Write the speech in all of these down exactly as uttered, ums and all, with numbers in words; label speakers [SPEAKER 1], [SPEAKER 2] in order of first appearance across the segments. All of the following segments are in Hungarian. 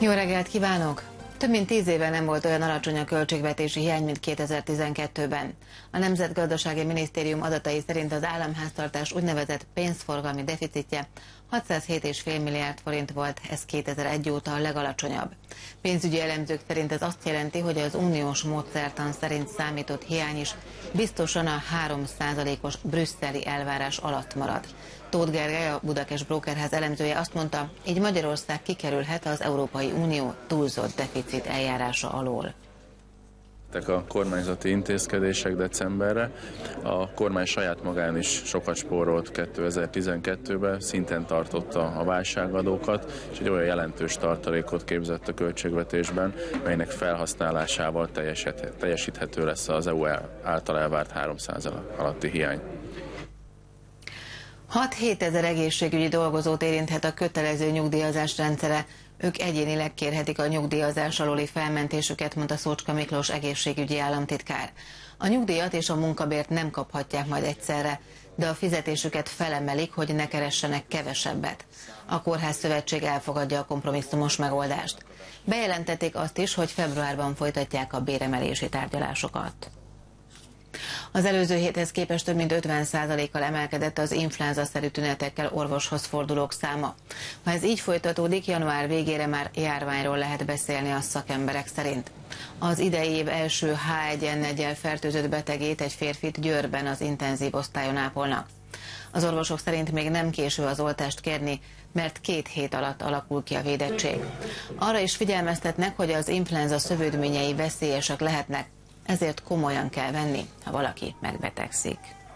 [SPEAKER 1] Jó reggelt kívánok! Több mint tíz éve nem volt olyan alacsony a költségvetési hiány, mint kétezer-tizenkettőben. A Nemzetgazdasági Minisztérium adatai szerint az államháztartás úgynevezett pénzforgalmi deficitje hatszázhét egész öt milliárd forint volt, ez kétezer-egy óta a legalacsonyabb. Pénzügyi elemzők szerint ez azt jelenti, hogy az uniós módszertan szerint számított hiány is biztosan a három százalékos brüsszeli elvárás alatt marad. Tóth Gergely, a Budakes Brókerház elemzője azt mondta, így Magyarország kikerülhet az Európai Unió túlzott deficit eljárása alól.
[SPEAKER 2] A kormányzati intézkedések decemberre. A kormány saját magán is sokat spórolt kétezer-tizenkettőben, szinten tartotta a válságadókat, és egy olyan jelentős tartalékot képzett a költségvetésben, melynek felhasználásával teljesíthető lesz az é u által elvárt három százalék alatti hiány.
[SPEAKER 1] hat-hét ezer egészségügyi dolgozót érinthet a kötelező nyugdíjazás rendszere. Ők egyénileg kérhetik a nyugdíjazás alóli felmentésüket, mondta Szócska Miklós egészségügyi államtitkár. A nyugdíjat és a munkabért nem kaphatják majd egyszerre, de a fizetésüket felemelik, hogy ne keressenek kevesebbet. A Kórház Szövetség elfogadja a kompromisszumos megoldást. Bejelentették azt is, hogy februárban folytatják a béremelési tárgyalásokat. Az előző héthez képest több mint ötven százalékkal emelkedett az influenza-szerű tünetekkel orvoshoz fordulók száma. Ha ez így folytatódik, január végére már járványról lehet beszélni a szakemberek szerint. Az idei év első há egy en egyel fertőzött betegét, egy férfit Győrben az intenzív osztályon ápolnak. Az orvosok szerint még nem késő az oltást kérni, mert két hét alatt alakul ki a védettség. Arra is figyelmeztetnek, hogy az influenza szövődményei veszélyesek lehetnek, ezért komolyan kell venni, ha valaki megbetegszik.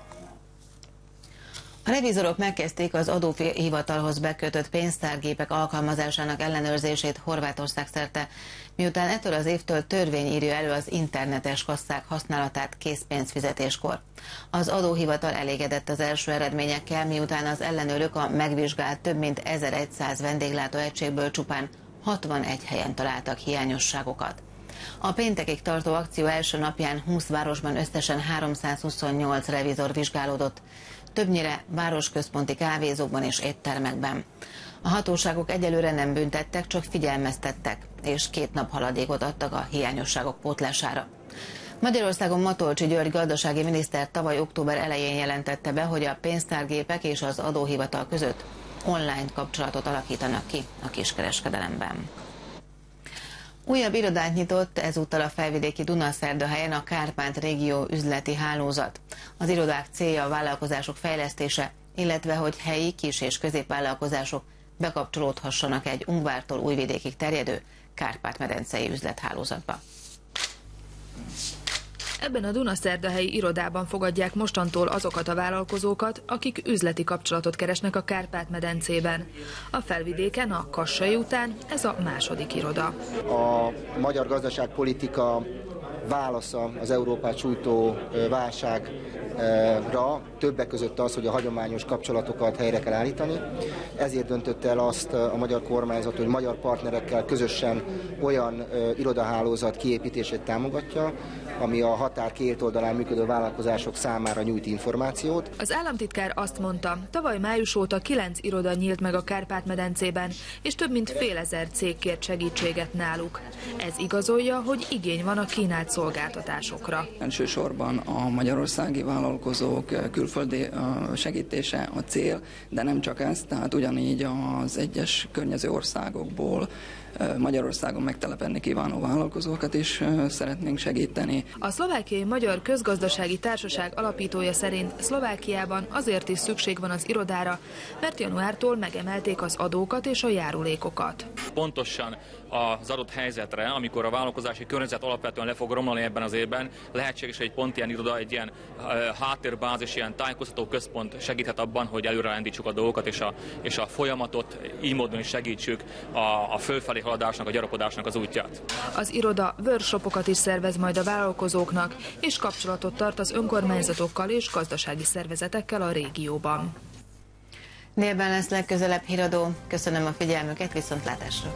[SPEAKER 1] A revizorok megkezdték az adóhivatalhoz bekötött pénztárgépek alkalmazásának ellenőrzését Horvátország szerte, miután ettől az évtől törvény írja elő az internetes kasszák használatát készpénzfizetéskor. Az adóhivatal elégedett az első eredményekkel, miután az ellenőrök a megvizsgált több mint ezerszáz vendéglátóegységből csupán hatvanegy helyen találtak hiányosságokat. A péntekig tartó akció első napján húsz városban összesen háromszázhuszonnyolc revizor vizsgálódott, többnyire városközponti kávézókban és éttermekben. A hatóságok egyelőre nem büntettek, csak figyelmeztettek, és két nap haladékot adtak a hiányosságok pótlására. Magyarországon Matolcsy György gazdasági miniszter tavaly október elején jelentette be, hogy a pénztárgépek és az adóhivatal között online kapcsolatot alakítanak ki a kiskereskedelemben. Újabb irodát nyitott ezúttal a felvidéki Dunaszerdahelyen a Kárpát régió üzleti hálózat. Az irodák célja a vállalkozások fejlesztése, illetve hogy helyi kis- és középvállalkozások bekapcsolódhassanak egy Ungvártól Újvidékig terjedő Kárpát-medencei üzlethálózatba.
[SPEAKER 3] Ebben a dunaszerdahelyi irodában fogadják mostantól azokat a vállalkozókat, akik üzleti kapcsolatot keresnek a Kárpát-medencében. A Felvidéken, a Kassai után ez a második iroda.
[SPEAKER 4] A magyar gazdaságpolitika válasza az Európát sújtó válságra többek között az, hogy a hagyományos kapcsolatokat helyre kell állítani. Ezért döntött el azt a magyar kormányzat, hogy magyar partnerekkel közösen olyan irodahálózat kiépítését támogatja, ami a határ két oldalán működő vállalkozások számára nyújt információt.
[SPEAKER 3] Az államtitkár azt mondta, tavaly május óta kilenc iroda nyílt meg a Kárpát-medencében, és több mint fél ezer cég kért segítséget náluk. Ez igazolja, hogy igény van a kínált szolgáltatásokra.
[SPEAKER 5] Elsősorban a magyarországi vállalkozók külföldi segítése a cél, de nem csak ez, tehát ugyanígy az egyes környező országokból Magyarországon megtelepedni kívánó vállalkozókat is szeretnénk segíteni.
[SPEAKER 3] A Szlovákiai Magyar Közgazdasági Társaság alapítója szerint Szlovákiában azért is szükség van az irodára, mert januártól megemelték az adókat és a járulékokat.
[SPEAKER 6] Pontosan az adott helyzetre, amikor a vállalkozási környezet alapvetően le fog romlani ebben az évben, lehetséges, hogy egy pont ilyen iroda, egy ilyen háttérbázis, ilyen tájékoztató központ segíthet abban, hogy előrelendítsuk a dolgokat, és a, és a folyamatot így módon is segítsük a, a fölfelé haladásnak, a gyarapodásnak az útját.
[SPEAKER 3] Az iroda workshopokat is szervez majd a vállalkozóknak, és kapcsolatot tart az önkormányzatokkal és gazdasági szervezetekkel a régióban.
[SPEAKER 1] Délben lesz legközelebb híradó. Köszönöm a figyelmüket, viszontlátásra!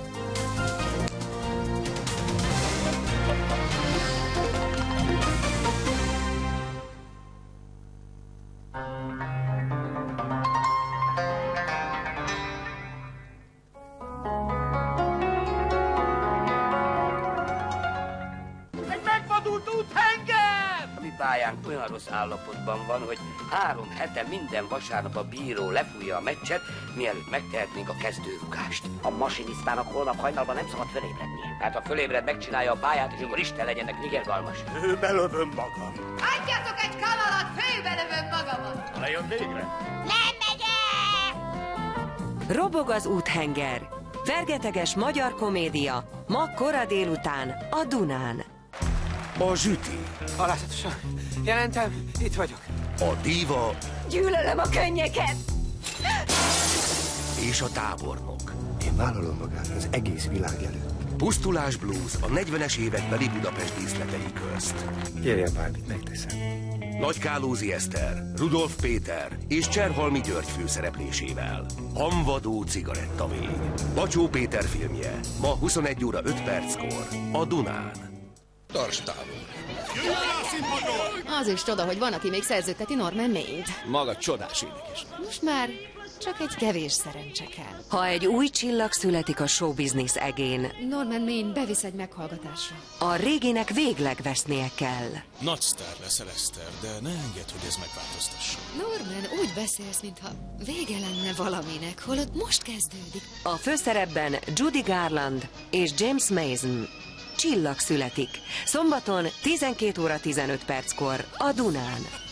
[SPEAKER 7] Szabadult úthenger!
[SPEAKER 8] A mi pályánk olyan rossz állapotban van, hogy három hete minden vasárnap a bíró lefújja a meccset, mielőtt megtehetnénk a kezdőrugást. A masinisztának holnap hajnalban nem szabad fölébrednie. Hát ha fölébred, megcsinálja a pályát, és akkor Isten legyenek nigergalmas.
[SPEAKER 7] Főbelövöm magam.
[SPEAKER 9] Adjatok egy kanalat, főbelövöm magamat!
[SPEAKER 7] Lejön végre?
[SPEAKER 9] Nem megyek!
[SPEAKER 10] Robog az úthenger. Fergeteges magyar komédia. Ma kora délután a Dunán.
[SPEAKER 11] A Zsüti.
[SPEAKER 12] Alázatosan. Jelentem, itt vagyok.
[SPEAKER 11] A Diva.
[SPEAKER 10] Gyűlölöm a könnyeket!
[SPEAKER 11] És a Tábornok.
[SPEAKER 13] Én vállalom magát az egész világ előtt.
[SPEAKER 11] Pusztulás blues a negyvenes évekbeli Budapest díszletei közt.
[SPEAKER 13] Kérjen bármit, megteszem.
[SPEAKER 11] Nagy Kálózi Eszter, Rudolf Péter és Cserhalmi György főszereplésével. Hamvadó cigarettavény. Bacsó Péter filmje. Ma huszonegy óra öt perckor a Dunán.
[SPEAKER 14] Tarts távol!
[SPEAKER 15] Az is csoda, hogy van, aki még szerződteti Norman Maine-t.
[SPEAKER 14] Maga csodás énekes.
[SPEAKER 15] Most már csak egy kevés szerencse kell.
[SPEAKER 10] Ha egy új csillag születik a showbiznisz egén,
[SPEAKER 15] Norman Maine bevisz egy meghallgatásra.
[SPEAKER 10] a réginek végleg vesznie kell.
[SPEAKER 14] Nagy sztár leszel, Eszter, de ne engedd, hogy ez megváltoztasson.
[SPEAKER 15] Norman, úgy beszélsz, mintha vége lenne valaminek, holott most kezdődik.
[SPEAKER 10] A főszerepben Judy Garland és James Mason. Csillag születik. Szombaton tizenkét óra tizenöt perckor a Dunán.